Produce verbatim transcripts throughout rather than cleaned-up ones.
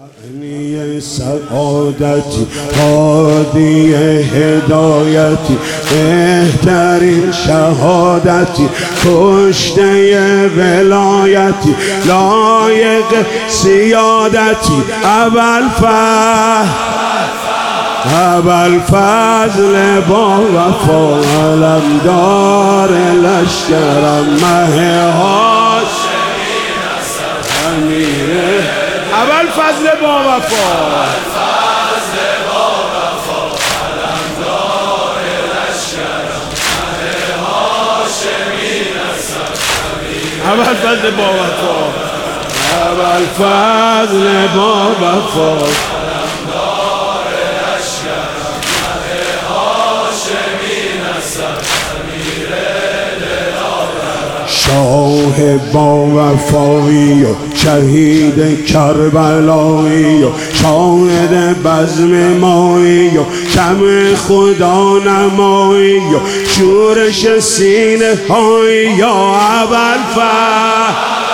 معنی سعادتی هادی هدایتی بهترین شهادتی کشته ولایتی لایق سیادتی ابوالفضل ابوالفضل با وفا علمدار لشکرم مه هاشمی امیره ابوالفضل با وفا ابوالفضل با وفا علمدار لشکرم مه هاشمی نسب امیره ابوالفضل با وفا ابوالفضل با وفا شاه با وفایی و شهید کربلایی و شاهد بزم مایی و شمع خدا نمایی و شورش سینه هایی یا ابوالفضل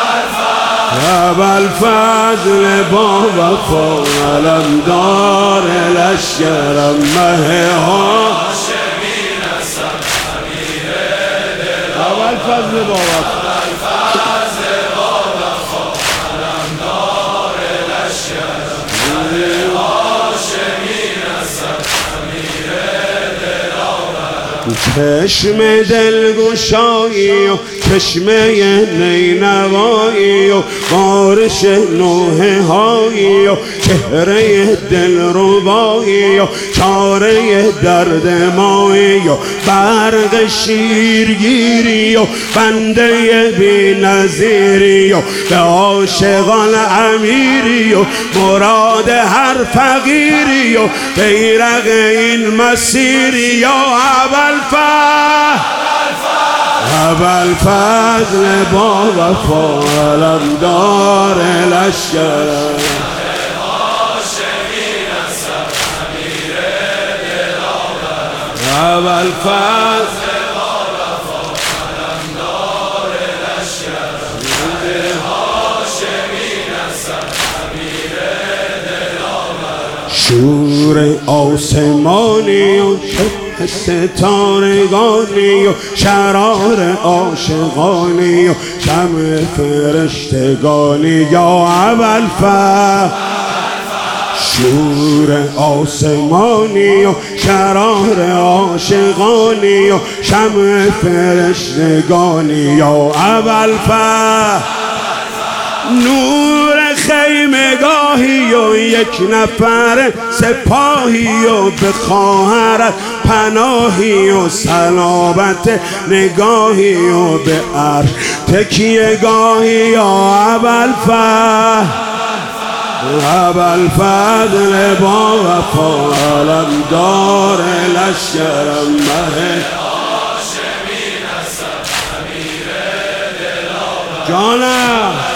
ابوالفضل با وفا علمدار لشکرم مه هاشمی نسب امیره ابوالفضل با وفا ابوالفضل با وفا علمدار لشکرم مه هاشمی نسب امیره دلاور چشم دلگشایی و چشمه نینوایی و بارش نوحه هایی و چهره دلربایی و چاره درد مایی و برق شیرگیری و بنده بی نظیری و به عاشقان امیری و مراد هر فقیری و بیرق این مسیری یا ابوالفضل ابوالفضل با وفا علمدار لشکرم مه هاشمی نسب امیره دلاور ابوالفضل با وفا علمدار لشکرم مه هاشمی نسب امیره دلاور شور آسمانی و ستارگانی و شرار عاشقانی و شمع فرشتگانی یا ابوالفضل شور آسمانی و شرار عاشقانی و شمع فرشتگانی یا ابوالفضل نور خیمگاهی و یک نفر سپاهی و به خواهرت پناهی و سلامت نگاهی و به عرش تکیه گاهی یا ابوالفضل ابوالفضل با وفا علمدار لشکرم مه هاشمی نسب امیره دلاور جانم